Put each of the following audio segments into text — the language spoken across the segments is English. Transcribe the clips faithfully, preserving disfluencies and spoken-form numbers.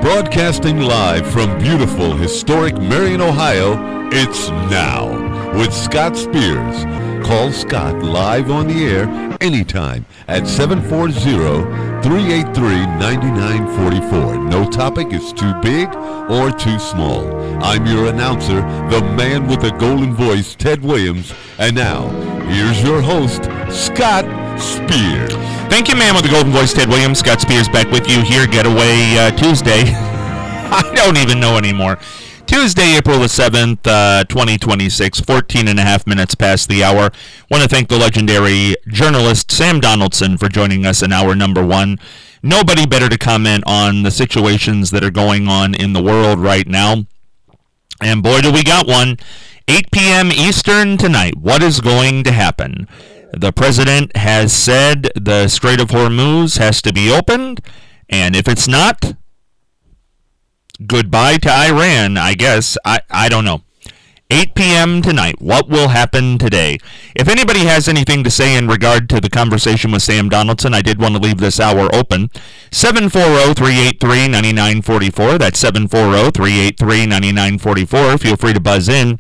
Broadcasting live from beautiful, historic Marion, Ohio, it's Now with Scott Spears. Call Scott live on the air anytime at seven four zero, three eight three, nine nine four four. No topic is too big or too small. I'm your announcer, the man with the golden voice, Ted Williams. And now, here's your host, Scott Spears. Thank you, man with the golden voice, Ted Williams. Scott Spears back with you here, Getaway uh, Tuesday. I don't even know anymore. Tuesday, April the seventh, uh, twenty twenty-six, fourteen and a half minutes past the hour. Want to thank the legendary journalist Sam Donaldson for joining us in hour number one. Nobody better to comment on the situations that are going on in the world right now. And boy, do we got one. eight p.m. Eastern tonight. What is going to happen? The president has said the Strait of Hormuz has to be opened, and if it's not, goodbye to Iran, I guess. I, I don't know. eight p.m. tonight. What will happen today? If anybody has anything to say in regard to the conversation with Sam Donaldson, I did want to leave this hour open. seven four zero, three eight three, nine nine four four. That's seven four zero, three eight three, nine nine four four. Feel free to buzz in.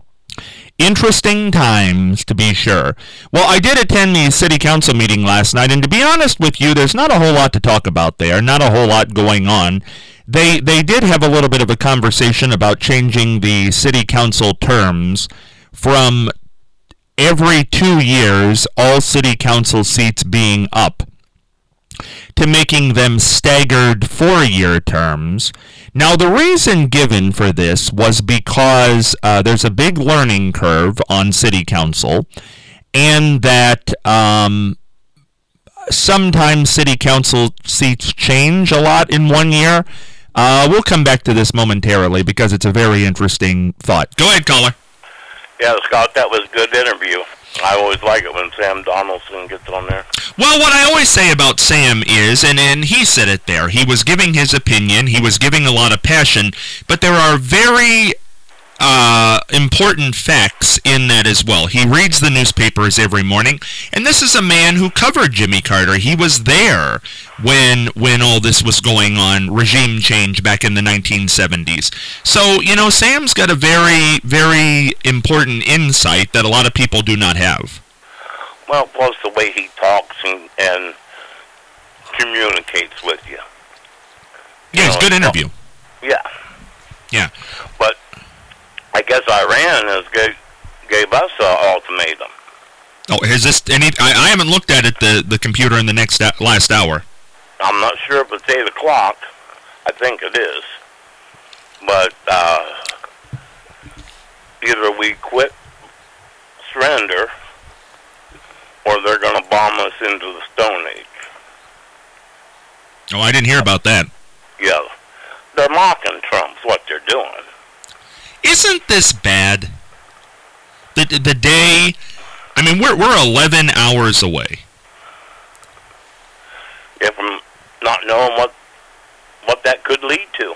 Interesting times, to be sure. Well, I did attend the city council meeting last night, and to be honest with you, there's not a whole lot to talk about there, not a whole lot going on. They they did have a little bit of a conversation about changing the city council terms from every two years, all city council seats being up, to making them staggered four-year terms. Now, the reason given for this was because uh, there's a big learning curve on city council, and that um, sometimes city council seats change a lot in one year. Uh, we'll come back to this momentarily because it's a very interesting thought. Go ahead, caller. Yeah, Scott, that was a good interview. I always like it when Sam Donaldson gets on there. Well, what I always say about Sam is, and, and he said it there, he was giving his opinion, he was giving a lot of passion, but there are very uh, important facts in that as well. He reads the newspapers every morning, and this is a man who covered Jimmy Carter. He was there when when all this was going on, regime change back in the nineteen seventies. So, you know, Sam's got a very, very important insight that a lot of people do not have. Well, plus the way he talks and, and communicates with you. Yeah, it's a good interview. Yeah. Yeah. But I guess Iran has gave, gave us an ultimatum. Oh, has this any? I, I haven't looked at it, the, the computer, in the next uh, last hour. I'm not sure if it's eight o'clock. I think it is. But uh, either we quit, surrender, or they're going to bomb us into the Stone Age. Oh, I didn't hear about that. Yeah. They're mocking Trump's what they're doing. Isn't this bad? The the day, I mean, we're we're eleven hours away. Yeah, from not knowing what what that could lead to.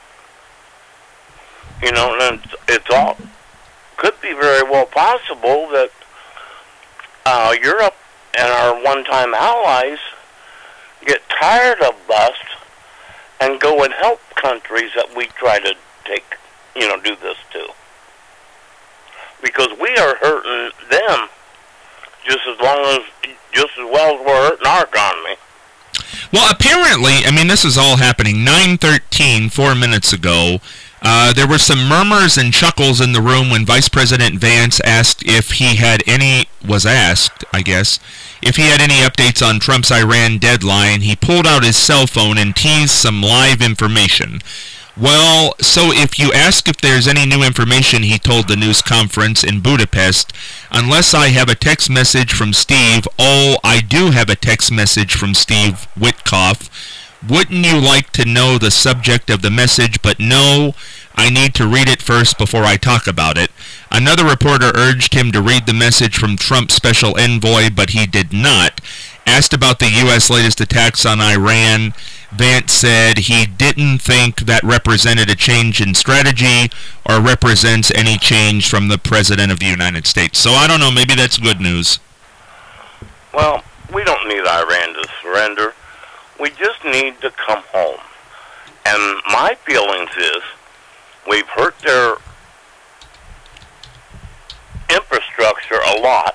You know, and it's, it's all could be very well possible that uh, Europe and our one-time allies get tired of us and go and help countries that we try to take, you know, do this to. Because we are hurting them just as long as, just as well as we're hurting our economy. Well, apparently, I mean, this is all happening nine thirteen, four minutes ago. Uh, there were some murmurs and chuckles in the room when Vice President Vance asked if he had any, was asked, I guess, if he had any updates on Trump's Iran deadline. He pulled out his cell phone and teased some live information. Well, so if you ask if there's any new information, he told the news conference in Budapest, unless I have a text message from Steve, oh, I do have a text message from Steve Witkoff. Wouldn't you like to know the subject of the message? But no, I need to read it first before I talk about it. Another reporter urged him to read the message from Trump's special envoy, but he did not. Asked about the U S latest attacks on Iran, Vance said he didn't think that represented a change in strategy or represents any change from the President of the United States. So I don't know, maybe that's good news. Well, we don't need Iran to surrender. We just need to come home. And my feelings is we've hurt their infrastructure a lot.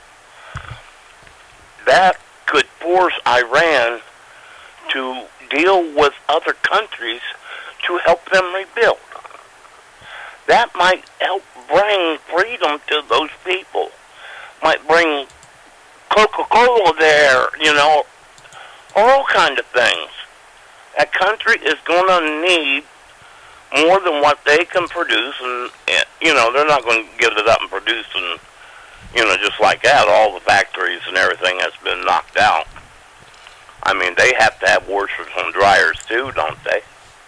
That could force Iran to deal with other countries to help them rebuild. That might help bring freedom to those people. Might bring Coca-Cola there, you know, all kind of things. That country is going to need more than what they can produce, and, and you know, they're not going to give it up and produce, and, you know, just like that, all the factories and everything has been knocked out. I mean, they have to have washers and dryers too, don't they?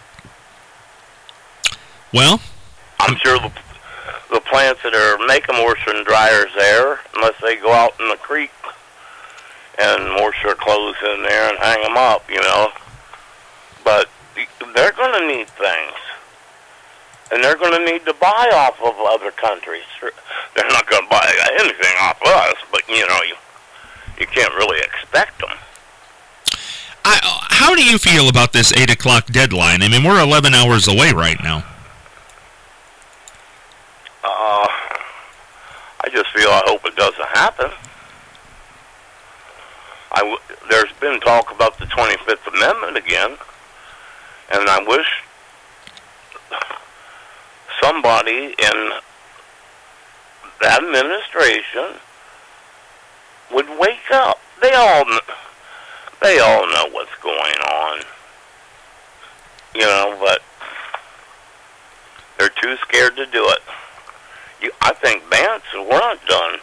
Well, I'm sure the, the plants that are making washers and dryers there, unless they go out in the creek and wash their clothes in there and hang them up, you know. But they're going to need things. And they're going to need to buy off of other countries. They're not going to buy anything off us, but, you know, you, you can't really expect them. I, how do you feel about this eight o'clock deadline? I mean, we're eleven hours away right now. Uh, I just feel I hope it doesn't happen. I w- there's been talk about the twenty-fifth Amendment again, and I wish somebody in the administration would wake up. They all, they all know what's going on, you know, but they're too scared to do it. You, I think Vance, we're not done.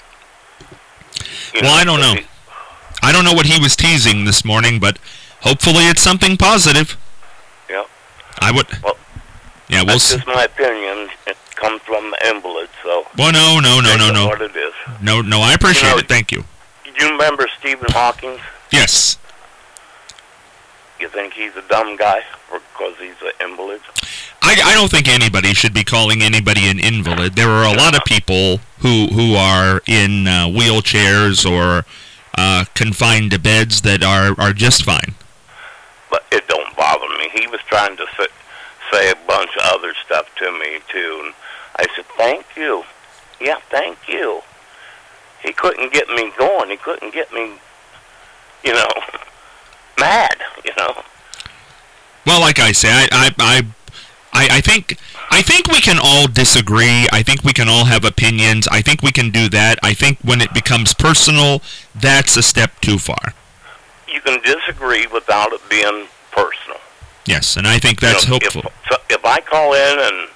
You well, know, I don't know. he, I don't know what he was teasing this morning, but hopefully it's something positive. Yeah. I would. Well, yeah, we'll that's see. just my opinion. It comes from the invalid, so. Well, no, no, no, no, no. What it is. No, no, I appreciate You know, it. Thank you. Do you remember Stephen Hawking? Yes. You think he's a dumb guy because he's an invalid? I, I don't think anybody should be calling anybody an invalid. There are a lot of people who who are in uh, wheelchairs or uh, confined to beds that are, are just fine. But it don't bother me. He was trying to say, say a bunch of other stuff to me, too. And I said, thank you. Yeah, thank you. He couldn't get me going. He couldn't get me, you know, mad, you know. Well, like I say, I, I, I, I, I think I think we can all disagree. I think we can all have opinions. I think we can do that. I think when it becomes personal, that's a step too far. You can disagree without it being personal. Yes, and I think that's you know, hopeful. If, so if I call in and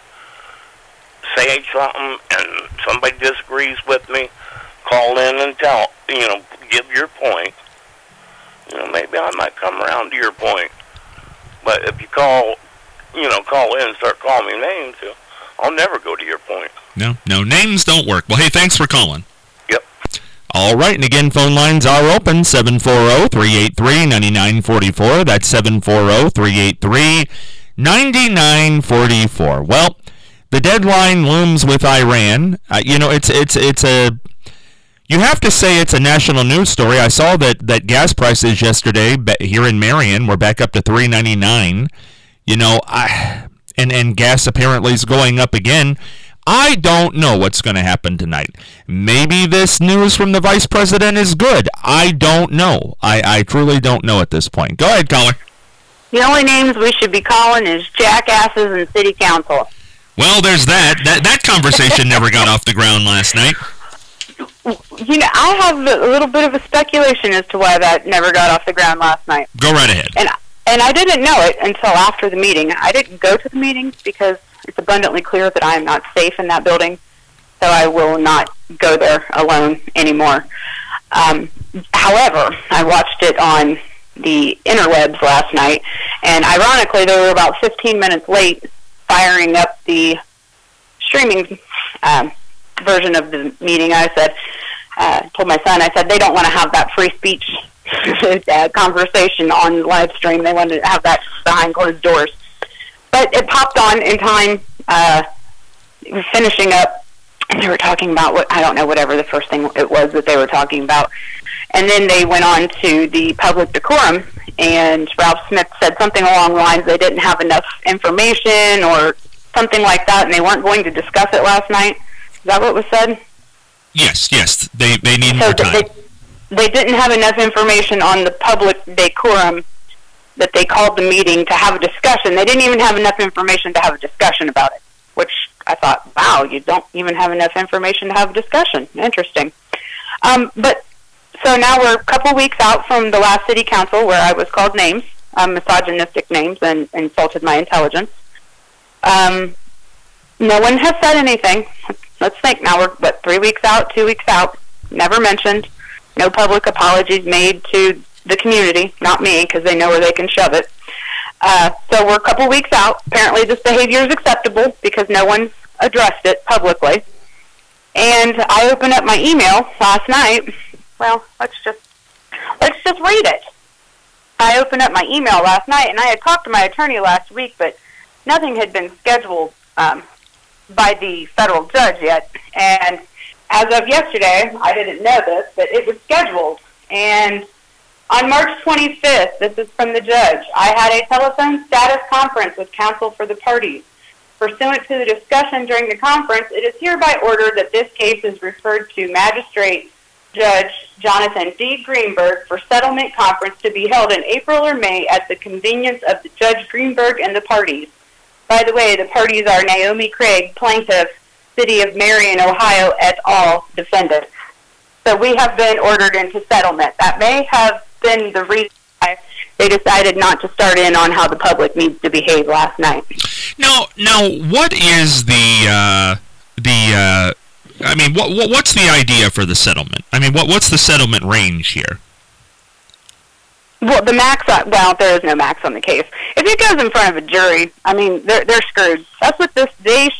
say something and somebody disagrees with me, call in and tell, you know, give your point. You know, maybe I might come around to your point. But if you call, you know, call in and start calling me names, I'll never go to your point. No, no, names don't work. Well, hey, thanks for calling. Yep. All right, and again, phone lines are open, seven four zero, three eight three, nine nine four four. That's seven four zero, three eight three, nine nine four four. Well, the deadline looms with Iran. Uh, you know, it's it's it's a... You have to say it's a national news story. I saw that, that gas prices yesterday here in Marion were back up to three ninety-nine. You know, I, and, and gas apparently is going up again. I don't know what's going to happen tonight. Maybe this news from the vice president is good. I don't know. I, I truly don't know at this point. Go ahead, caller. The only names we should be calling is jackasses and city council. Well, there's that. That, that conversation never got off the ground last night. You know, I have a little bit of a speculation as to why that never got off the ground last night. Go right ahead. And and I didn't know it until after the meeting. I didn't go to the meeting because it's abundantly clear that I am not safe in that building, so I will not go there alone anymore. Um, however, I watched it on the interwebs last night, and ironically, they were about fifteen minutes late firing up the streaming um version of the meeting. I said, uh, told my son, I said, they don't want to have that free speech uh, conversation on live stream. They want to have that behind closed doors. But it popped on in time, uh, finishing up, and they were talking about what, I don't know, whatever the first thing it was that they were talking about. And then they went on to the public decorum and Ralph Smith said something along the lines they didn't have enough information or something like that, and they weren't going to discuss it last night. Is that what was said? Yes, yes. They they need so more time. They, they didn't have enough information on the public decorum that they called the meeting to have a discussion. They didn't even have enough information to have a discussion about it, which I thought, wow, you don't even have enough information to have a discussion. Interesting. Um, but so now we're a couple weeks out from the last city council where I was called names, um, misogynistic names, and insulted my intelligence. Um, no one has said anything. Let's think. Now we're, what, three weeks out, two weeks out, never mentioned. No public apologies made to the community, not me, because they know where they can shove it. Uh, so we're a couple weeks out. Apparently this behavior is acceptable because no one addressed it publicly. And I opened up my email last night. Well, let's just let's just read it. I opened up my email last night, and I had talked to my attorney last week, but nothing had been scheduled um, by the federal judge yet. And as of yesterday, I didn't know this, but it was scheduled. And on March twenty-fifth, this is from the judge, I had a telephone status conference with counsel for the parties. Pursuant to the discussion during the conference, it is hereby ordered that this case is referred to Magistrate Judge Jonathan D. Greenberg for settlement conference to be held in April or May at the convenience of the Judge Greenberg and the parties. By the way, the parties are Naomi Craig, plaintiff, City of Marion, Ohio, et al., defendant. So we have been ordered into settlement. That may have been the reason why they decided not to start in on how the public needs to behave last night. Now, now, what is the uh, the? Uh, I mean, what, what what's the idea for the settlement? I mean, what what's the settlement range here? Well, the max. On, well, there is no max on the case. If it goes in front of a jury, I mean, they're they're screwed. That's what this. They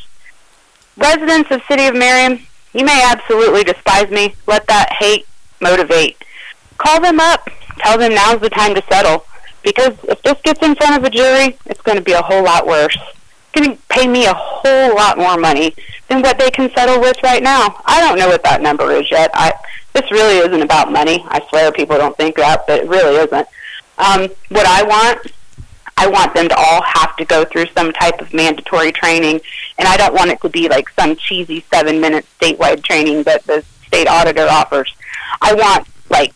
residents of City of Marion, you may absolutely despise me. Let that hate motivate. Call them up. Tell them now's the time to settle. Because if this gets in front of a jury, it's going to be a whole lot worse. It's going to pay me a whole lot more money than what they can settle with right now. I don't know what that number is yet. I, this really isn't about money. I swear people don't think that, but it really isn't. Um, what I want, I want them to all have to go through some type of mandatory training, and I don't want it to be like some cheesy seven-minute statewide training that the state auditor offers. I want, like,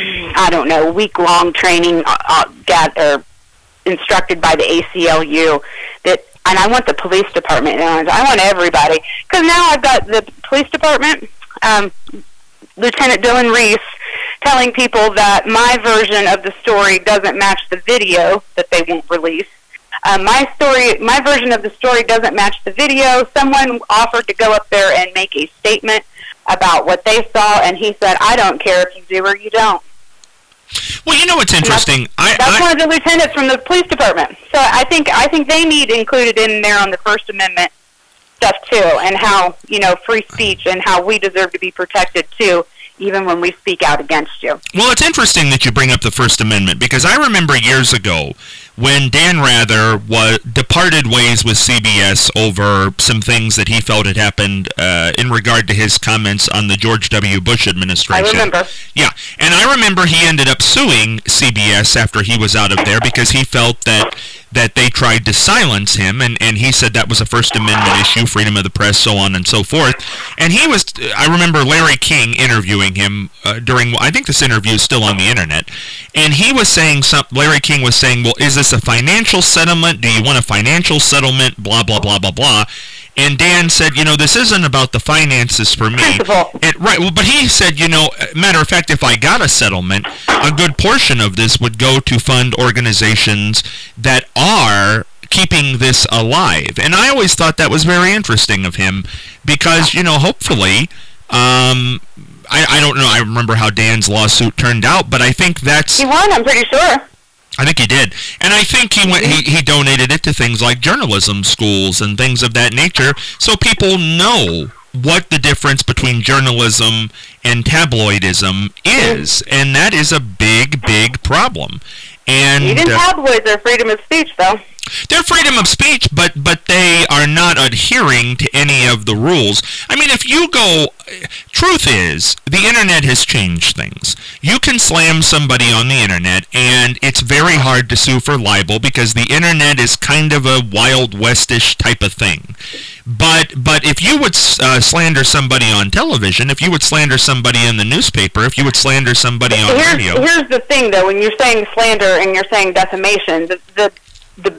I don't know, week-long training uh, got, or instructed by the A C L U, that, and I want the police department, and I want everybody, because now I've got the police department, um, Lieutenant Dylan Reese, telling people that my version of the story doesn't match the video that they won't release. Um, my story, my version of the story doesn't match the video. Someone offered to go up there and make a statement about what they saw, and he said, I don't care if you do or you don't. Well, you know what's interesting? That's, I, that's I, one of the lieutenants from the police department. So I think I think they need included in there on the First Amendment stuff too, and how, you know, free speech and how we deserve to be protected too, even when we speak out against you. Well, it's interesting that you bring up the First Amendment, because I remember years ago when Dan Rather was, departed ways with C B S over some things that he felt had happened uh, in regard to his comments on the George W. Bush administration. I remember. Yeah, and I remember he ended up suing C B S after he was out of there because he felt that that they tried to silence him, and, and he said that was a First Amendment issue, freedom of the press, so on and so forth. And he was, I remember Larry King interviewing him uh, during, I think this interview is still on the internet, and he was saying, some, Larry King was saying, well, is this a financial settlement? Do you want a financial settlement? Blah, blah, blah, blah, blah. And Dan said, you know, this isn't about the finances for me. And, right, well, but he said, you know, matter of fact, if I got a settlement, a good portion of this would go to fund organizations that are keeping this alive. And I always thought that was very interesting of him because, you know, hopefully, um, I, I don't know, I remember how Dan's lawsuit turned out, but I think that's... He won, I'm pretty sure. I think he did. And I think he went he, he donated it to things like journalism schools and things of that nature so people know what the difference between journalism and tabloidism is. And that is a big, big problem. And even uh, tabloids are freedom of speech, though. Their freedom of speech, but but they are not adhering to any of the rules. I mean, if you go, truth is, the internet has changed things. You can slam somebody on the internet, and it's very hard to sue for libel because the internet is kind of a Wild Westish type of thing. But but if you would uh, slander somebody on television, if you would slander somebody in the newspaper, if you would slander somebody on here's, radio... Here's the thing, though, when you're saying slander and you're saying defamation, the the the,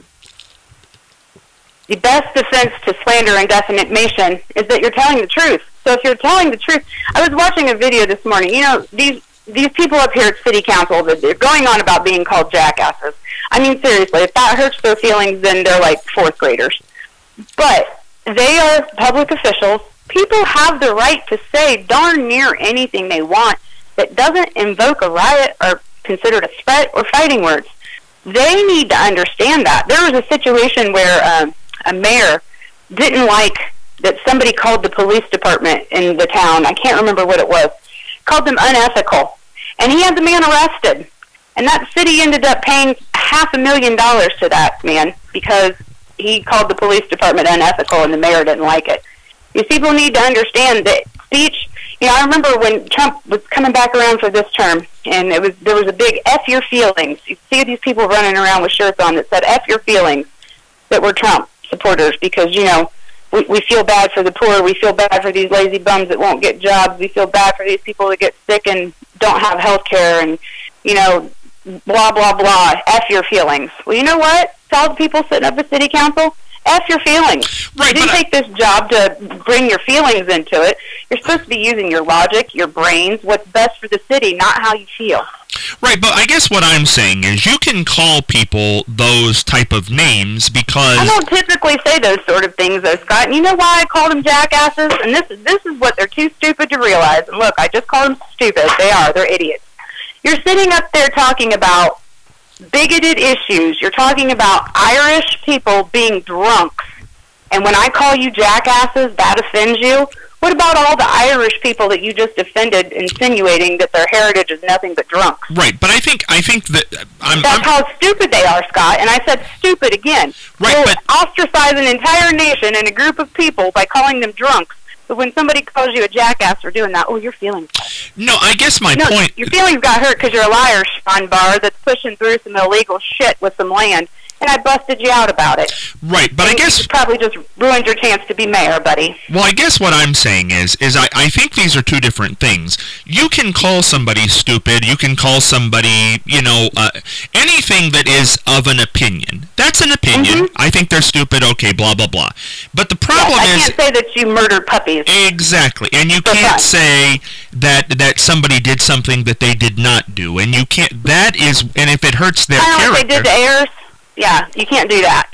the best defense to slander and defamation is that you're telling the truth. So if you're telling the truth... I was watching a video this morning. You know, these these people up here at City Council, they're going on about being called jackasses. I mean, seriously, if that hurts their feelings, then they're like fourth graders. But... they are public officials. People have the right to say darn near anything they want that doesn't invoke a riot or considered a threat or fighting words. They need to understand that. There was a situation where um, a mayor didn't like that somebody called the police department in the town, I can't remember what it was, called them unethical. And he had the man arrested. And that city ended up paying half a million dollars to that man because he called the police department unethical and the mayor didn't like it. These people need to understand that speech, you know, I remember when Trump was coming back around for this term, and it was there was a big F your feelings. You see these people running around with shirts on that said F your feelings that were Trump supporters because, you know, we, we feel bad for the poor, we feel bad for these lazy bums that won't get jobs, we feel bad for these people that get sick and don't have health care and, you know, blah, blah, blah, F your feelings. Well, you know what? To all the people sitting up at City Council, F your feelings. Right, you didn't but take this job to bring your feelings into it. You're supposed to be using your logic, your brains, what's best for the city, not how you feel. Right, but I guess what I'm saying is you can call people those type of names because... I don't typically say those sort of things, though, Scott. And you know why I call them jackasses? And this is, this is what they're too stupid to realize. And look, I just call them stupid. They are. They're idiots. You're sitting up there talking about bigoted issues. You're talking about Irish people being drunks. And when I call you jackasses, that offends you? What about all the Irish people that you just offended, insinuating that their heritage is nothing but drunks? Right, but I think I think that I'm, That's I'm, how stupid they are, Scott. And I said stupid again. Right, You'll but ostracize an entire nation and a group of people by calling them drunks. But when somebody calls you a jackass for doing that, oh, your feelings. No, I guess my no, point... your feelings got hurt because you're a liar, Sean Barr, that's pushing through some illegal shit with some land. And I busted you out about it. Right, but and I guess... you probably just ruined your chance to be mayor, buddy. Well, I guess what I'm saying is, is I, I think these are two different things. You can call somebody stupid, you can call somebody, you know, uh, anything that is of an opinion. That's an opinion. Mm-hmm. I think they're stupid, okay, blah, blah, blah. But the problem yeah, I is... can't say that you murdered puppies. Exactly, and you For can't fun. say that that somebody did something that they did not do, and you can't, that is, and if it hurts their Kind of like character... they did to heirs. Yeah, you can't do that.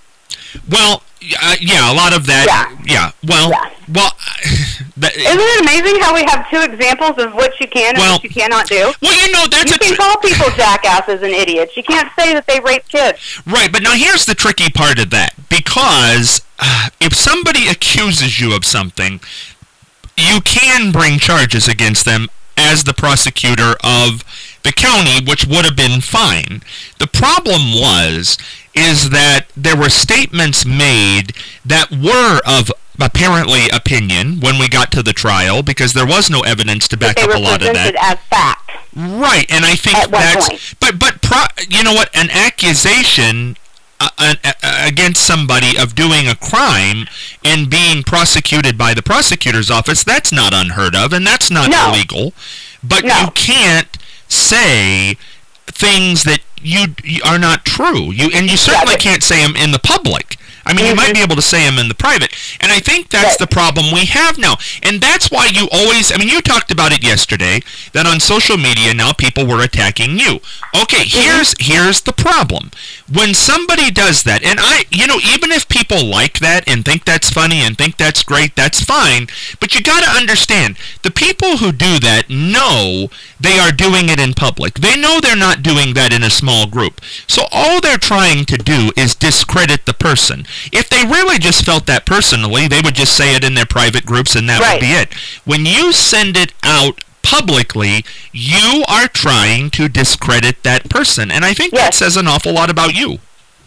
Well, uh, yeah, a lot of that. Yeah. Yeah. Well. Yeah. Well. That, Isn't it amazing how we have two examples of what you can and well, what you cannot do? Well, you know that's you a can tr- call people jackasses and idiots. You can't say that they rape kids. right. But now here's the tricky part of that, because uh, if somebody accuses you of something, you can bring charges against them as the prosecutor of the county, which would have been fine. The problem was, is that there were statements made that were of apparently opinion when we got to the trial, because there was no evidence to back they up were a lot of that. presented as fact. Right, and I think At one that's... point. But, but pro, you know what, an accusation... Uh, uh, against somebody of doing a crime and being prosecuted by the prosecutor's office, that's not unheard of, and that's not No. illegal. But No. you can't say things that you, you are not true. You and you certainly but- can't say them in the public. I mean, you might be able to say them in the private. And I think that's the problem we have now. And that's why you always, I mean, you talked about it yesterday, that on social media now people were attacking you. Okay, here's here's the problem. When somebody does that, and I, you know, even if people like that and think that's funny and think that's great, that's fine. But you got to understand, the people who do that know they are doing it in public. They know they're not doing that in a small group. So all they're trying to do is discredit the person. If they really just felt that personally, they would just say it in their private groups and that Right. would be it. When you send it out publicly, you are trying to discredit that person. And I think that Yes. says an awful lot about you.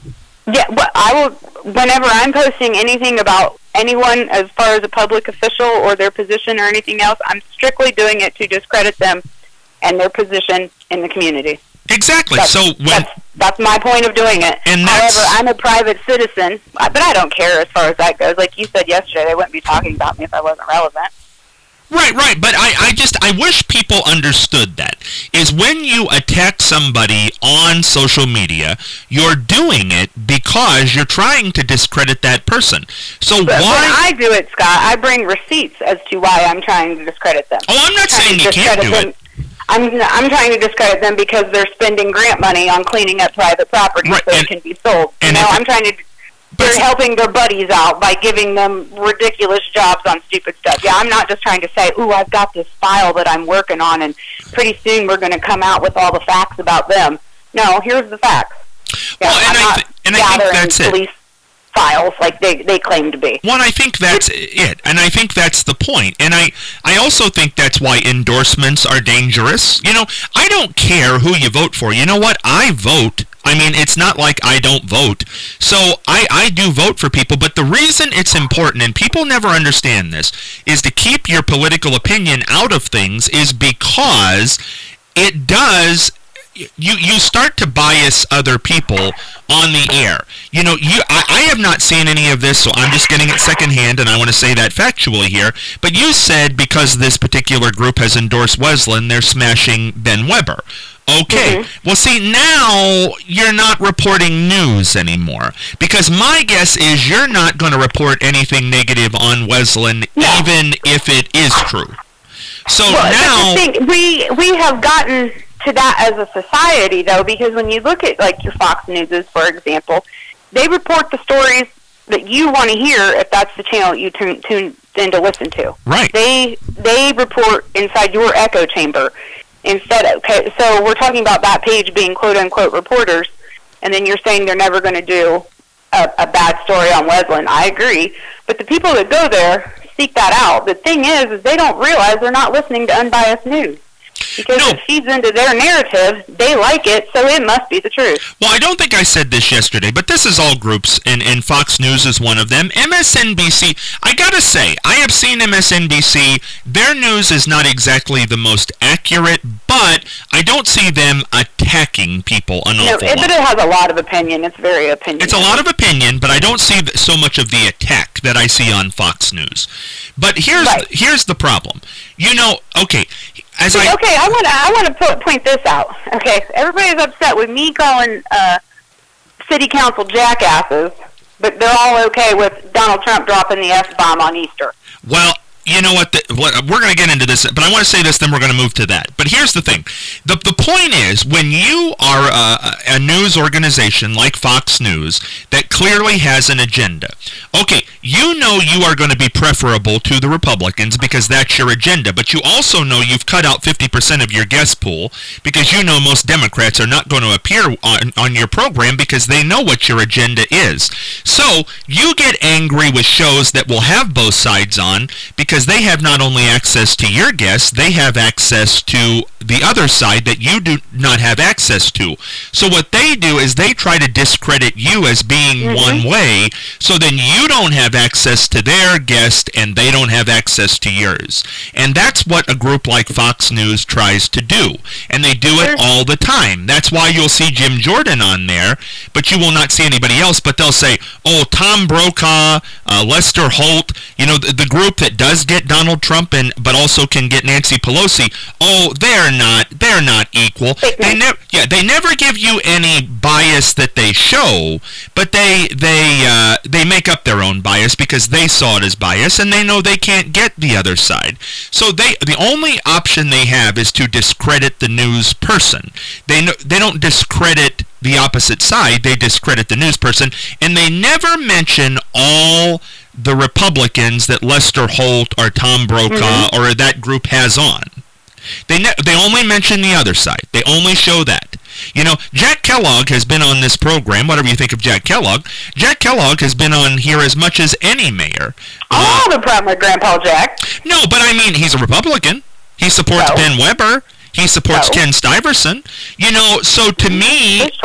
Yeah, well, I will. Whenever I'm posting anything about anyone, as far as a public official or their position or anything else, I'm strictly doing it to discredit them and their position in the community. Exactly. That's, so when that's, that's my point of doing it. And However, I'm a private citizen, but I don't care as far as that goes. Like you said yesterday, they wouldn't be talking about me if I wasn't relevant. Right, right, but I, I just, I wish people understood that, is when you attack somebody on social media, you're doing it because you're trying to discredit that person. So but why... When I do it, Scott, I bring receipts as to why I'm trying to discredit them. Oh, I'm not saying you can't do them. it. I'm, I'm trying to discredit them because they're spending grant money on cleaning up private property right, so and, it can be sold. You and know, if, I'm trying to... They're helping their buddies out by giving them ridiculous jobs on stupid stuff. Yeah, I'm not just trying to say, ooh, I've got this file that I'm working on, and pretty soon we're going to come out with all the facts about them. No, here's the facts. Yeah, well, and I'm I not th- and I think that's it. police files like they, they claim to be. Well, I think that's it, and I think that's the point. And I, I also think that's why endorsements are dangerous. You know, I don't care who you vote for. You know what? I vote. I mean, it's not like I don't vote. So I, I do vote for people, but the reason it's important, and people never understand this, is to keep your political opinion out of things is because it does... You, you start to bias other people on the air. You know, you I, I have not seen any of this, so I'm just getting it secondhand, and I want to say that factually here. But you said because this particular group has endorsed Wesleyan, they're smashing Ben Weber. Okay. Mm-hmm. Well, see, now you're not reporting news anymore. Because my guess is you're not going to report anything negative on Wesleyan, no. even if it is true. So well, now... That's the thing. We, we have gotten... to that as a society, though, because when you look at, like, your Fox Newses, for example, they report the stories that you want to hear if that's the channel you tune, tune in to listen to. Right. They they report inside your echo chamber instead of, okay, so we're talking about that page being quote-unquote reporters, and then you're saying they're never going to do a, a bad story on Wesleyan. I agree, but the people that go there seek that out. The thing is, is they don't realize they're not listening to unbiased news. Because no. it feeds into their narrative, they like it, so it must be the truth. Well, I don't think I said this yesterday, but this is all groups, and, and Fox News is one of them. M S N B C, I gotta say, I have seen M S N B C. Their news is not exactly the most accurate, but I don't see them attacking people an no, awful it, lot. But it has a lot of opinion. It's very opinionated. It's a lot of opinion, but I don't see so much of the attack that I see on Fox News. But here's right. here's the problem. You know, okay, as See, I... Okay, I want to I want to point this out. Okay, everybody's upset with me calling uh, city council jackasses, but they're all okay with Donald Trump dropping the F-bomb on Easter. Well, you know what, the, what we're going to get into this, but I want to say this, then we're going to move to that. But here's the thing. The, the point is, when you are a, a news organization like Fox News that clearly has an agenda, okay, you know you are going to be preferable to the Republicans because that's your agenda, but you also know you've cut out fifty percent of your guest pool because you know most Democrats are not going to appear on, on your program because they know what your agenda is. So you get angry with shows that will have both sides on because Because they have not only access to your guests, they have access to the other side that you do not have access to. So what they do is they try to discredit you as being mm-hmm. one way, so then you don't have access to their guest and they don't have access to yours. And that's what a group like Fox News tries to do. And they do it all the time. That's why you'll see Jim Jordan on there, but you will not see anybody else. But they'll say, oh, Tom Brokaw, uh, Lester Holt, you know, the, the group that does get Donald Trump and but also can get Nancy Pelosi. Oh, they're not they're not equal. They never yeah, they never give you any bias that they show, but they they uh, they make up their own bias because they saw it as bias and they know they can't get the other side. So they the only option they have is to discredit the news person. They know, they don't discredit the opposite side, they discredit the news person, and they never mention all the Republicans that Lester Holt or Tom Brokaw mm-hmm. or that group has on. They ne- they only mention the other side. They only show that. You know, Jack Kellogg has been on this program, whatever you think of Jack Kellogg. Jack Kellogg has been on here as much as any mayor. Oh, uh, the problem with Grandpa Jack. No, but I mean, he's a Republican. He supports no. Ben Weber. He supports no. Ken Stuyvesant. You know, so to me,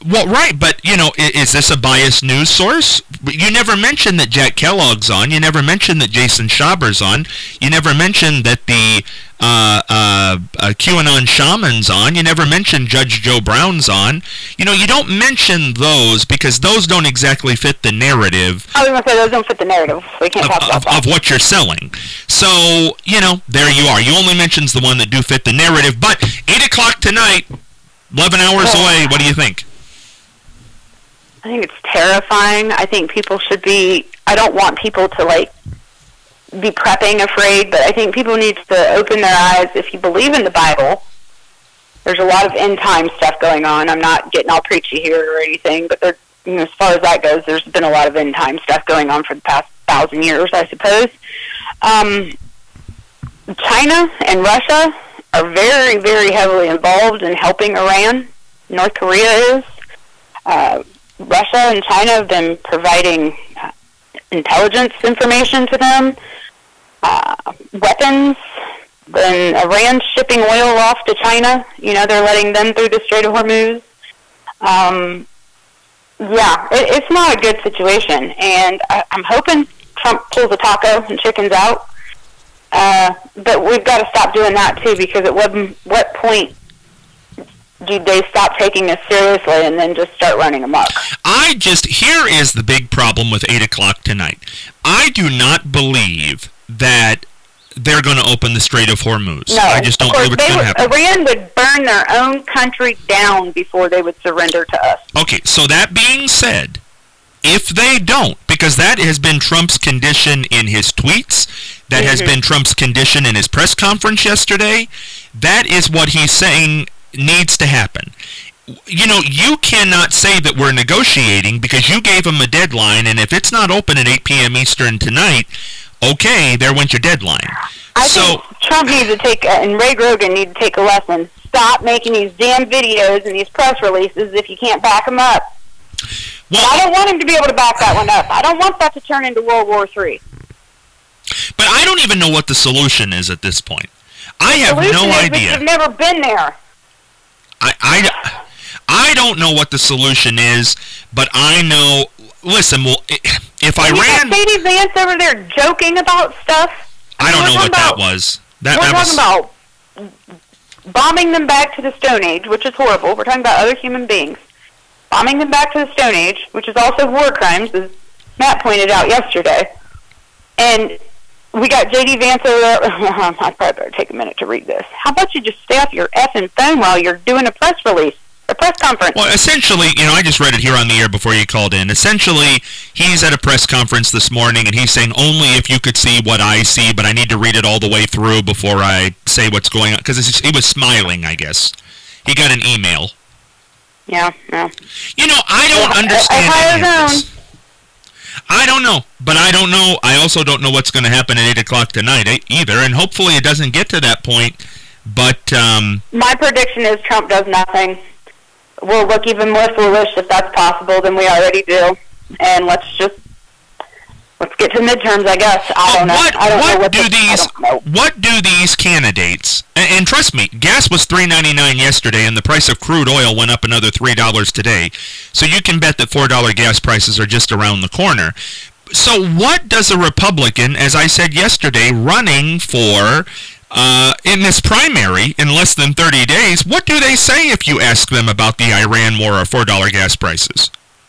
Well, right, but, you know, is, is this a biased news source? You never mentioned that Jack Kellogg's on. You never mentioned that Jason Schaber's on. You never mentioned that the uh, uh, uh, QAnon shaman's on. You never mentioned Judge Joe Brown's on. You know, you don't mention those because those don't exactly fit the narrative. I was going to say those don't fit the narrative. We can't of, talk about of, that. Of what you're selling. So, you know, there you are. You only mentions the one that do fit the narrative. But eight o'clock tonight, eleven hours Oh. away, what do you think? I think it's terrifying. I think people should be, I don't want people to, like, be prepping afraid, but I think people need to open their eyes. If you believe in the Bible, there's a lot of end time stuff going on. I'm not getting all preachy here or anything, but there, you know, as far as that goes, there's been a lot of end time stuff going on for the past thousand years, I suppose. Um, China and Russia are very, very heavily involved in helping Iran. North Korea is. Uh, Russia and China have been providing uh, intelligence information to them, uh, weapons. When Iran's shipping oil off to China, you know, they're letting them through the Strait of Hormuz. Um, yeah, it, it's not a good situation, and I, I'm hoping Trump pulls a taco and chickens out. Uh, but we've got to stop doing that, too, because at what, what point do they stop taking this seriously and then just start running amok? I just, here is the big problem with eight o'clock tonight. I do not believe that they're going to open the Strait of Hormuz. No, I just don't believe it's going to happen. Iran would burn their own country down before they would surrender to us. Okay, so that being said, if they don't, because that has been Trump's condition in his tweets, that mm-hmm. has been Trump's condition in his press conference yesterday, that is what he's saying needs to happen. You know, you cannot say that we're negotiating because you gave them a deadline, and if it's not open at eight p.m. Eastern tonight, okay, there went your deadline. I so think Trump needs to take, uh, and Ray Grogan need to take a lesson. Stop making these damn videos and these press releases if you can't back them up. Well, I don't want him to be able to back that one up. I don't want that to turn into World War Three. But I don't even know what the solution is at this point. I have solution no is idea. You've never been there. I, I, I don't know what the solution is, but I know, listen, well, if And Iran... You got J D Vance over there joking about stuff. I don't we're know what about, that was. That, we're that talking was... about bombing them back to the Stone Age, which is horrible. We're talking about other human beings. Bombing them back to the Stone Age, which is also war crimes, as Matt pointed out yesterday. And we got J D Vance over there. I probably better take a minute to read this. How about you just stay off your effing phone while you're doing a press release, a press conference? Well, essentially, you know, I just read it here on the air before you called in. Essentially, he's at a press conference this morning, and he's saying, only if you could see what I see, but I need to read it all the way through before I say what's going on. Because he was smiling, I guess. He got an email. Yeah, yeah. You know, I don't I, understand I, I any of this. I don't know, but I don't know. I also don't know what's going to happen at eight o'clock tonight either, and hopefully it doesn't get to that point. But um, my prediction is Trump does nothing. We'll look even more foolish if that's possible than we already do. And let's just let's get to midterms, I guess. I don't know. What, I don't what know what do the, these what do these candidates? And, and trust me, gas was three ninety-nine yesterday, and the price of crude oil went up another three dollars today. So you can bet that four dollar gas prices are just around the corner. So what does a Republican, as I said yesterday, running for uh, in this primary in less than thirty days, what do they say if you ask them about the Iran war or four dollar gas prices?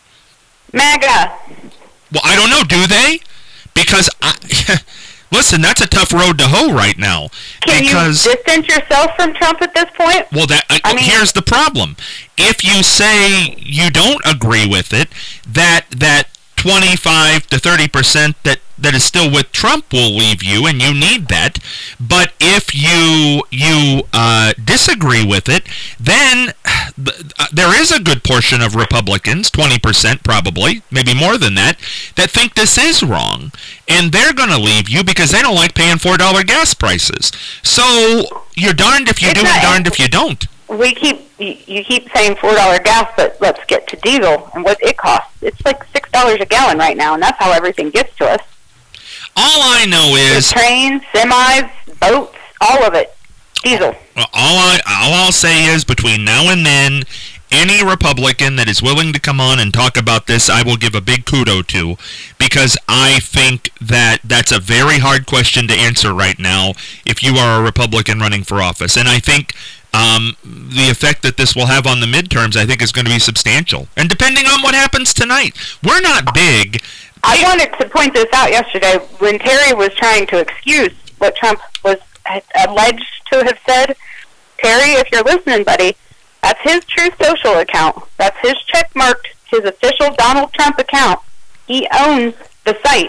MAGA. Well, I don't know. Do they? Because, I, listen, that's a tough road to hoe right now. Can because, you distance yourself from Trump at this point? Well, that I, I mean, here's the problem. If you say you don't agree with it, that that twenty-five to thirty percent that, that is still with Trump will leave you, and you need that. But if you you uh, disagree with it, then th- uh, there is a good portion of Republicans, twenty percent probably, maybe more than that, that think this is wrong. And they're going to leave you because they don't like paying four dollar gas prices. So you're darned if you it's do not, and darned if you don't. We keep you, you keep saying four dollar gas, but let's get to diesel and what it costs. It's like six dollars a gallon right now, and that's how everything gets to us. All I know is the trains, semis, boats, all of it, diesel. Well, all I all I'll say is between now and then, any Republican that is willing to come on and talk about this, I will give a big kudo to, because I think that that's a very hard question to answer right now if you are a Republican running for office. And I think um, the effect that this will have on the midterms, I think, is going to be substantial. And depending on what happens tonight, we're not big. I wanted to point this out yesterday when Terry was trying to excuse what Trump was alleged to have said. Terry, if you're listening, buddy, that's his Truth Social account. That's his check-marked, his official Donald Trump account. He owns the site.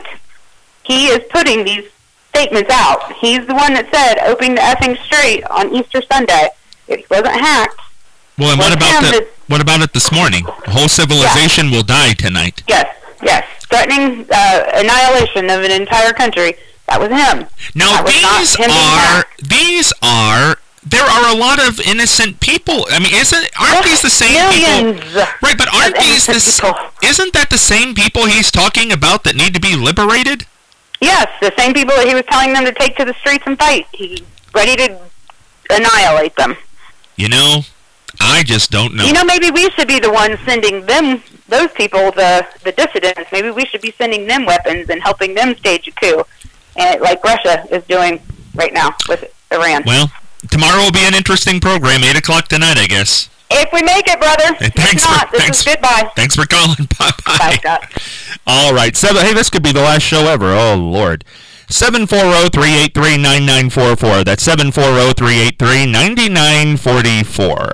He is putting these statements out. He's the one that said, open the effing straight on Easter Sunday. It wasn't hacked. Well, and what about, the, what about it this morning? The whole civilization yeah. will die tonight. Yes, yes. Threatening uh, annihilation of an entire country. That was him. Now, these are, these are, there are a lot of innocent people. I mean, isn't, aren't these the same Millions people? Right, but aren't these this, isn't that the same people he's talking about that need to be liberated? Yes, the same people that he was telling them to take to the streets and fight. He's ready to annihilate them. You know, I just don't know. You know, maybe we should be the ones sending them, those people, the, the dissidents, maybe we should be sending them weapons and helping them stage a coup. And like Russia is doing right now with Iran. Well, tomorrow will be an interesting program, eight o'clock tonight, I guess. If we make it, brother. Hey, thanks if not, for, this thanks, is goodbye. Thanks for calling. Bye-bye. Bye, Scott. All right. Seven, hey, this could be the last show ever. Oh, Lord. seven four zero, three eight three, nine nine four four. That's seven four zero, three eight three, nine nine four four.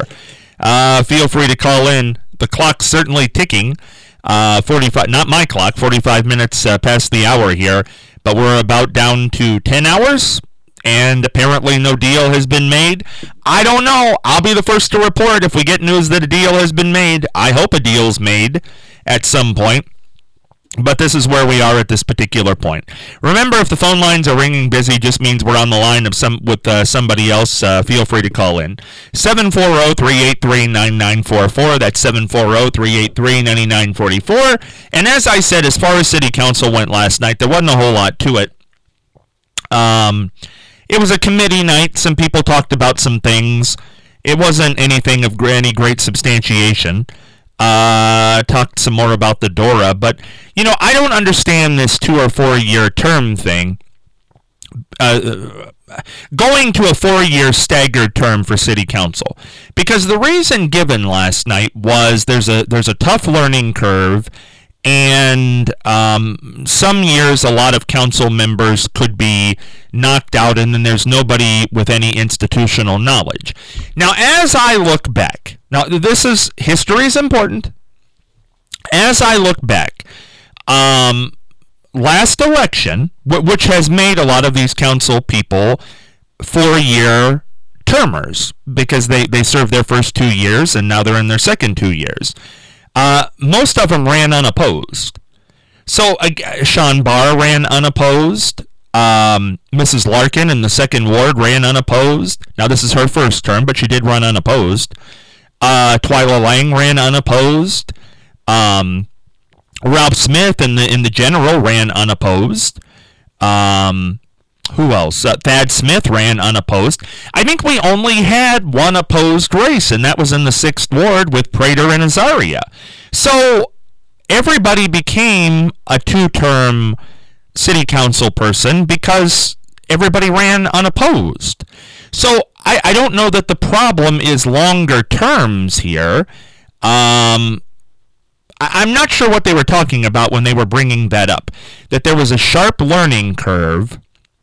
Uh, feel free to call in. The clock's certainly ticking. Uh, forty-five, not my clock, forty-five minutes uh, past the hour here. But we're about down to ten hours, and apparently no deal has been made. I don't know. I'll be the first to report if we get news that a deal has been made. I hope a deal's made at some point. But this is where we are at this particular point. Remember, if the phone lines are ringing busy, just means we're on the line of some with uh, somebody else. Uh, feel free to call in. seven four zero, three eight three, nine nine four four. That's seven four zero, three eight three, nine nine four four. And as I said, as far as City Council went last night, there wasn't a whole lot to it. Um, it was a committee night. Some people talked about some things. It wasn't anything of any great substantiation. Uh, talked some more about the DORA, but, you know, I don't understand this two or four year term thing. Uh, going to a four-year staggered term for City Council, because the reason given last night was there's a there's a tough learning curve, and um, some years a lot of council members could be knocked out, and then there's nobody with any institutional knowledge. Now, as I look back, now this is history is important. As I look back, um. last election, which has made a lot of these council people four-year termers because they, they served their first two years and now they're in their second two years. Uh, most of them ran unopposed. So uh, Sean Barr ran unopposed. Um, Missus Larkin in the second ward ran unopposed. Now this is her first term, but she did run unopposed. Uh, Twyla Lang ran unopposed. Um... Rob Smith in the in the general ran unopposed. Um, who else? Uh, Thad Smith ran unopposed. I think we only had one opposed race, and that was in the sixth ward with Prater and Azaria. So everybody became a two-term city council person because everybody ran unopposed. So I, I don't know that the problem is longer terms here. Um... I'm not sure what they were talking about when they were bringing that up, that there was a sharp learning curve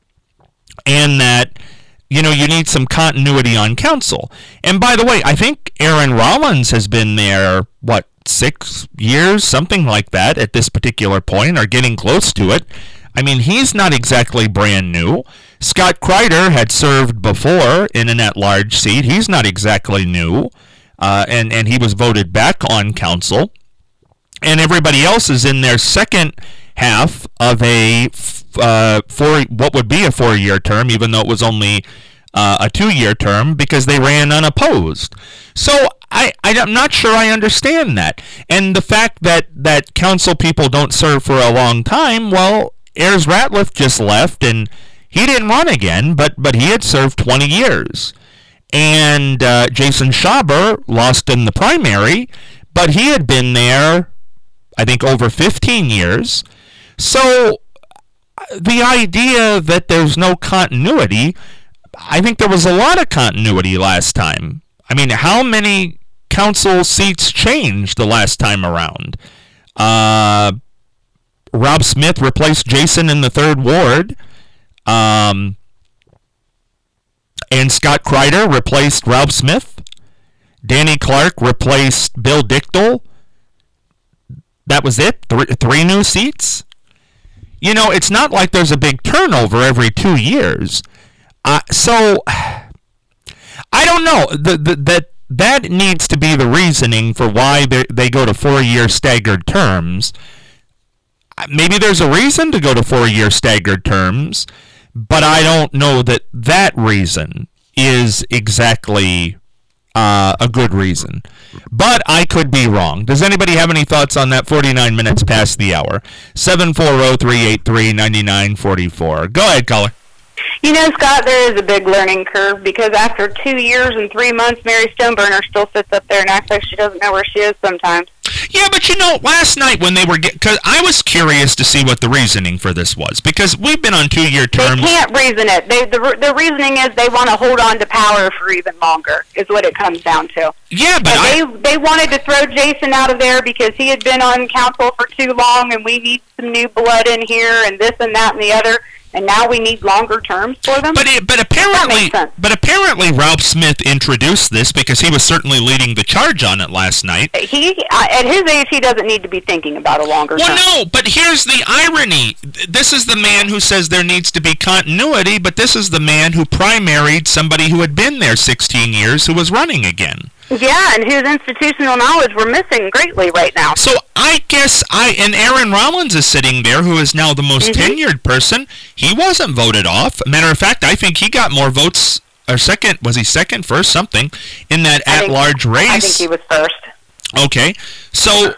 and that, you know, you need some continuity on council. And by the way, I think Aaron Rollins has been there, what, six years, something like that at this particular point, or getting close to it. I mean, he's not exactly brand new. Scott Kreider had served before in an at-large seat. He's not exactly new, uh, and, and he was voted back on council. And everybody else is in their second half of a uh, four, what would be a four-year term, even though it was only uh, a two-year term, because they ran unopposed. So I, I'm not sure I understand that. And the fact that, that council people don't serve for a long time, well, Ayers Ratliff just left, and he didn't run again, but, but he had served twenty years. and uh, Jason Schaber lost in the primary, but he had been there, I think, over fifteen years. So the idea that there's no continuity, I think there was a lot of continuity last time. I mean, how many council seats changed the last time around? Uh, Rob Smith replaced Jason in the third ward. Um, and Scott Kreider replaced Rob Smith. Danny Clark replaced Bill Dichtel. That was it? Three, three new seats? You know, it's not like there's a big turnover every two years. Uh, so, I don't know. The, the, that that needs to be the reasoning for why they, they go to four-year staggered terms. Maybe there's a reason to go to four-year staggered terms, but I don't know that that reason is exactly uh, a good reason. But I could be wrong. Does anybody have any thoughts on that? forty-nine minutes past the hour. seven four zero, three eight three, nine nine four four. Go ahead, caller. You know, Scott, there is a big learning curve because after two years and three months, Mary Stoneburner still sits up there and acts like she doesn't know where she is sometimes. Yeah, but you know, last night when they were getting, because I was curious to see what the reasoning for this was, because we've been on two-year terms. They can't reason it. They, the, the reasoning is they want to hold on to power for even longer, is what it comes down to. Yeah, but and I... they, they wanted to throw Jason out of there because he had been on council for too long, and we need some new blood in here, and this and that and the other. And now we need longer terms for them? But it, but apparently, but apparently Rob Smith introduced this because he was certainly leading the charge on it last night. He, uh, at his age, he doesn't need to be thinking about a longer well, term. Well, no, but here's the irony. This is the man who says there needs to be continuity, but this is the man who primaried somebody who had been there sixteen years who was running again. Yeah, and whose institutional knowledge we're missing greatly right now. So I guess I, and Aaron Rollins is sitting there, who is now the most mm-hmm. tenured person. He wasn't voted off. Matter of fact, I think he got more votes, or second, was he second, first, something, in that at-large race. I think he was first. Okay, so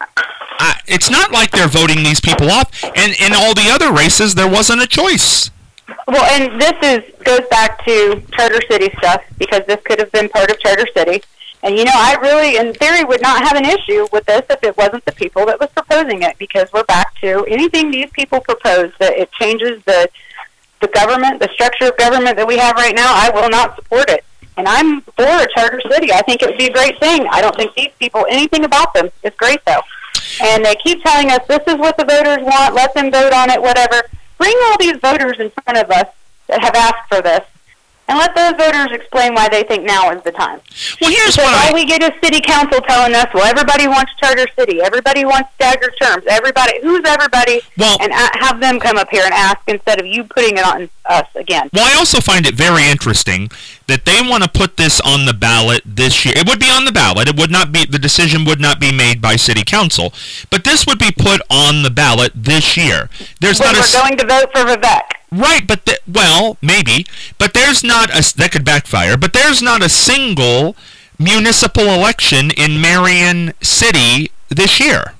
uh, it's not like they're voting these people off, and in all the other races, there wasn't a choice. Well, and this is goes back to Charter City stuff, because this could have been part of Charter City. And, you know, I really, in theory, would not have an issue with this if it wasn't the people that was proposing it, because we're back to anything these people propose that it changes the the government, the structure of government that we have right now. I will not support it. And I'm for a charter city. I think it would be a great thing. I don't think these people, anything about them is great, though. And they keep telling us this is what the voters want, let them vote on it, whatever. Bring all these voters in front of us that have asked for this, and let those voters explain why they think now is the time. Well, here's because what all I... we get is city council telling us, well, everybody wants charter city, everybody wants staggered terms, everybody, who's everybody, well, and have them come up here and ask instead of you putting it on us again. Well, I also find it very interesting that they want to put this on the ballot this year. It would be on the ballot. It would not be, the decision would not be made by city council, but this would be put on the ballot this year. There's when not we're a... going to vote for Vivek. Right, but, the, well, maybe, but there's not a, that could backfire, but there's not a single municipal election in Marion City this year.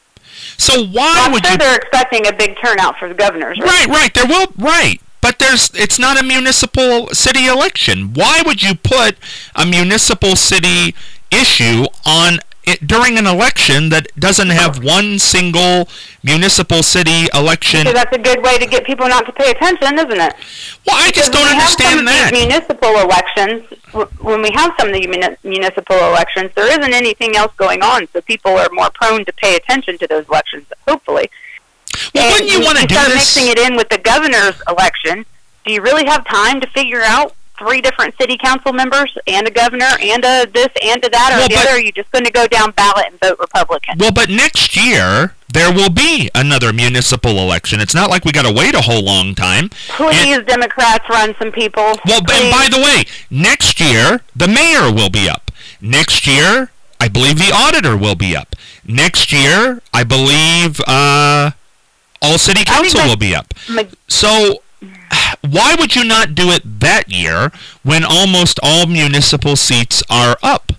So why well, I'm would sure you... they're expecting a big turnout for the governors, right? Right, right, there will, right, but there's, it's not a municipal city election. Why would you put a municipal city issue on it during an election that doesn't have one single municipal city election? Because that's a good way to get people not to pay attention, isn't it? Well, I just don't understand that. When we have some of these municipal elections, when we have some of the municipal elections, there isn't anything else going on, so people are more prone to pay attention to those elections, hopefully. Well, wouldn't you want to do start this? Mixing it in with the governor's election, do you really have time to figure out three different city council members and a governor and a this and a that or well, the but, other? Or are you just going to go down ballot and vote Republican? Well, but next year there will be another municipal election. It's not like we got to wait a whole long time. Please, and, Democrats, run some people. Well, Please. And by the way, next year the mayor will be up. Next year, I believe the auditor will be up. Next year, I believe uh, all city council my, will be up. My, so why would you not do it that year when almost all municipal seats are up?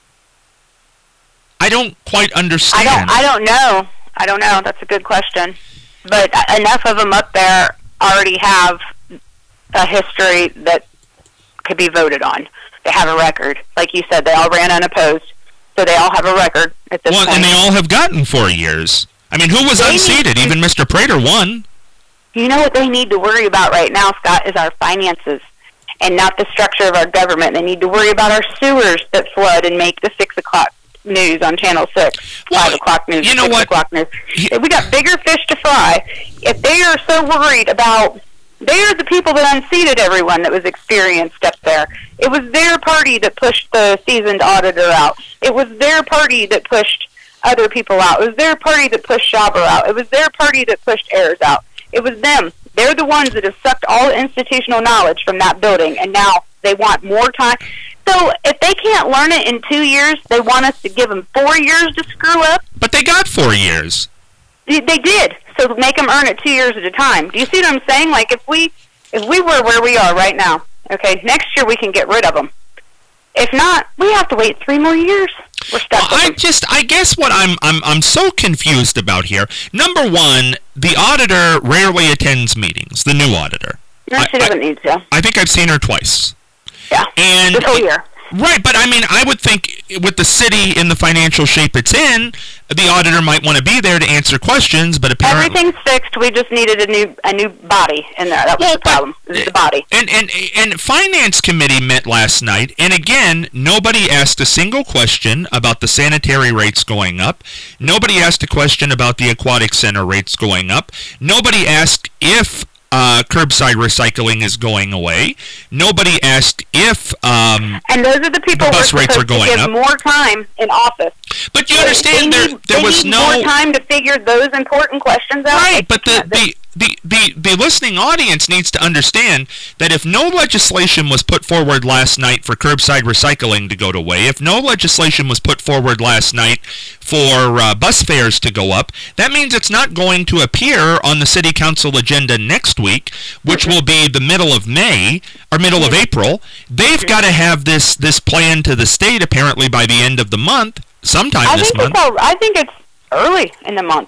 I don't quite understand. I don't, I don't know. I don't know. That's a good question. But enough of them up there already have a history that could be voted on. They have a record. Like you said, they all ran unopposed, so they all have a record at this well, point. And they all have gotten four years. I mean, who was they unseated? Even Mister Prater won. You know what they need to worry about right now, Scott, is our finances and not the structure of our government. They need to worry about our sewers that flood and make the six o'clock news on Channel six, well, five o'clock news, you know six what? o'clock news. He, we got bigger fish to fry. If they are so worried about, they are the people that unseated everyone that was experienced up there. It was their party that pushed the seasoned auditor out. It was their party that pushed other people out. It was their party that pushed Schaber out. It was their party that pushed Ayers out. It was them. They're the ones that have sucked all the institutional knowledge from that building, and now they want more time. So if they can't learn it in two years, they want us to give them four years to screw up? But they got four years. They did. So make them earn it two years at a time. Do you see what I'm saying? Like if we if we were where we are right now, okay, next year we can get rid of them. If not, we have to wait three more years. We're stuck well, with I them. just, I guess what I'm, I'm, I'm so confused about here. Number one, the auditor rarely attends meetings. The new auditor. No, she I, doesn't I, need to. I think I've seen her twice. Yeah. And this whole year. Right, but I mean, I would think with the city in the financial shape it's in, the auditor might want to be there to answer questions, but apparently everything's fixed. We just needed a new a new body in there. That was well, the problem. It was the body. And and and finance committee met last night, and again, nobody asked a single question about the sanitary rates going up. Nobody asked a question about the aquatic center rates going up. Nobody asked if Uh, curbside recycling is going away. Nobody asked if um, and those are the people the bus we're rates are supposed to going give up. more time in office. But you They- understand they there need, there they was need no more time to figure those important questions out. right. But the, They- the the the the listening audience needs to understand that if no legislation was put forward last night for curbside recycling to go away, if no legislation was put forward last night for uh, bus fares to go up, that means it's not going to appear on the city council agenda next week, which will be the middle of May or middle of April. They've got to have this this plan to the state apparently by the end of the month, sometime I this think month. it's all, I think it's early in the month.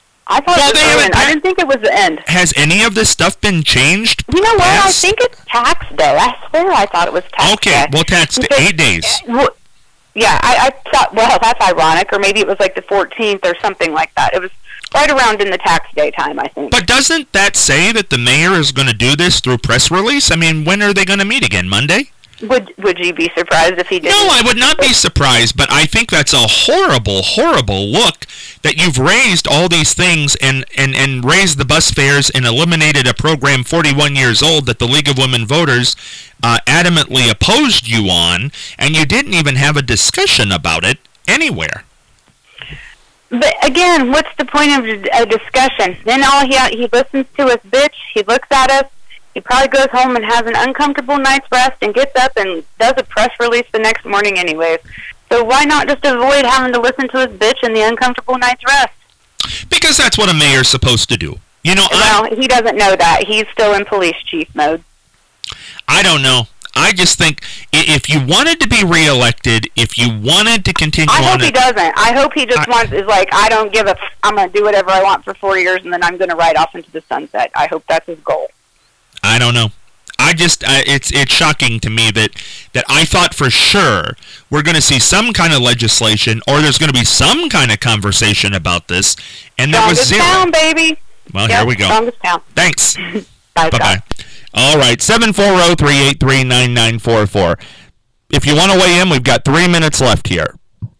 I thought Well, it was they early. haven't- I didn't think it was the end. Has any of this stuff been changed? You know what? I past- think it's tax day. I swear I thought it was tax Okay, day. well, tax day, Because- eight days. Well, yeah, I, I thought, well, that's ironic, or maybe it was like the fourteenth or something like that. It was right around in the tax day time, I think. But doesn't that say that the mayor is going to do this through press release? I mean, when are they going to meet again? Monday? Would Would you be surprised if he did? No, I would not be surprised, but I think that's a horrible, horrible look that you've raised all these things and, and, and raised the bus fares and eliminated a program forty-one years old that the League of Women Voters uh, adamantly opposed you on, and you didn't even have a discussion about it anywhere. But again, what's the point of a discussion? Then all he he listens to us bitch. He looks at us. He probably goes home and has an uncomfortable night's rest and gets up and does a press release the next morning anyways. So why not just avoid having to listen to his bitch and the uncomfortable night's rest? Because that's what a mayor's supposed to do. You know, Well, I, he doesn't know that. He's still in police chief mode. I don't know. I just think i- if you wanted to be reelected, if you wanted to continue I on hope he it, doesn't. I hope he just I- wants, is like, I don't give a, f- I'm going to do whatever I want for four years and then I'm going to ride off into the sunset. I hope that's his goal. I don't know. I just uh, it's it's shocking to me that that I thought for sure we're going to see some kind of legislation or there's going to be some kind of conversation about this, and there was Strongest zero. town, baby. Well, Yep, here we go. Strongest town. Thanks. Bye, Bye bye. Scott. All right, seven four zero three eight three nine nine four four. If you want to weigh in, we've got three minutes left here.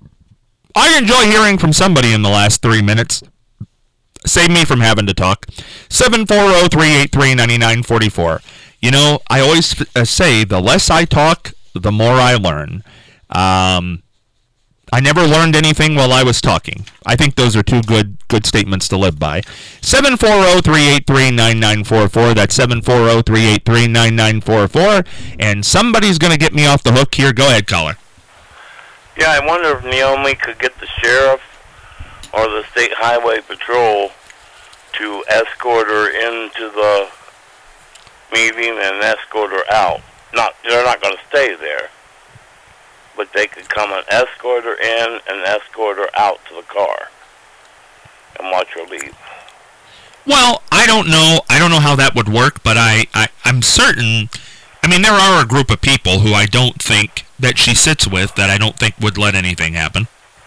I enjoy hearing from somebody in the last three minutes. Save me from having to talk. seven four zero three eight three nine nine four four. You know, I always uh, say the less I talk, the more I learn. Um, I never learned anything while I was talking. I think those are two good good statements to live by. seven four zero three eight three nine nine four four. That's seven four zero three eight three nine nine four four. And somebody's going to get me off the hook here. Go ahead, caller. Yeah, I wonder if Naomi could get the sheriff or the State Highway Patrol to escort her into the meeting and escort her out. Not, they're not going to stay there, but they could come and escort her in and escort her out to the car and watch her leave. Well, I don't know. I don't know how that would work, but I, I I'm certain. I mean, there are a group of people who I don't think that she sits with that I don't think would let anything happen.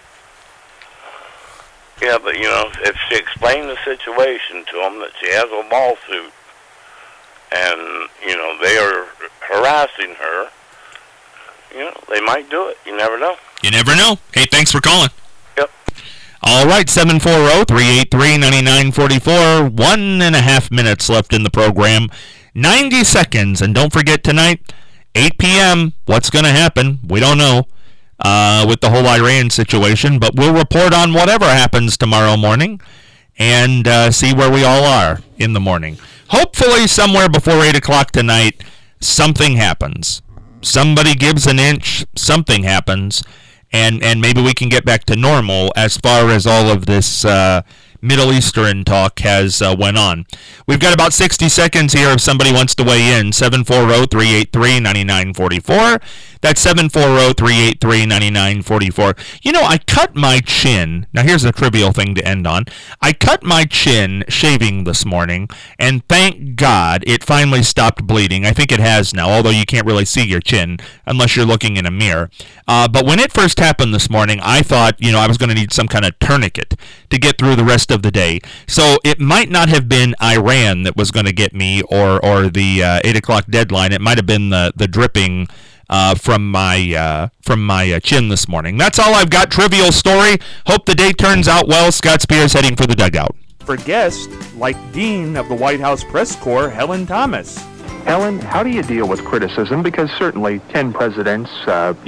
Yeah, but, you know, if she explained the situation to them, that she has a lawsuit, and, you know, they are harassing her, you know, they might do it. You never know. You never know. Hey, thanks for calling. Yep. All right, seven four zero, three eight three, nine nine four four. One and a half minutes left in the program. ninety seconds. And don't forget tonight, eight p.m., what's going to happen? We don't know uh, with the whole Iran situation, but we'll report on whatever happens tomorrow morning and uh, see where we all are in the morning. Hopefully, somewhere before eight o'clock tonight, something happens. Somebody gives an inch, something happens, and, and maybe we can get back to normal as far as all of this uh, Middle Eastern talk has uh, went on. We've got about sixty seconds here if somebody wants to weigh in. seven four zero, three eight three, nine nine four four. That's seven four zero, three eight three, nine nine four four. You know, I cut my chin. Now, here's a trivial thing to end on. I cut my chin shaving this morning, and thank God it finally stopped bleeding. I think it has now, although you can't really see your chin unless you're looking in a mirror. Uh, but when it first happened this morning, I thought, you know, I was going to need some kind of tourniquet to get through the rest of the day. So it might not have been Iran that was going to get me, or or the uh, eight o'clock deadline. It might have been the the dripping uh, from my uh, from my uh, chin this morning. That's all I've got. Trivial story. Hope the day turns out well. Scott Spears heading for the dugout. For guests like Dean of the White House Press Corps, Helen Thomas. Helen, how do you deal with criticism? Because certainly ten presidents, uh,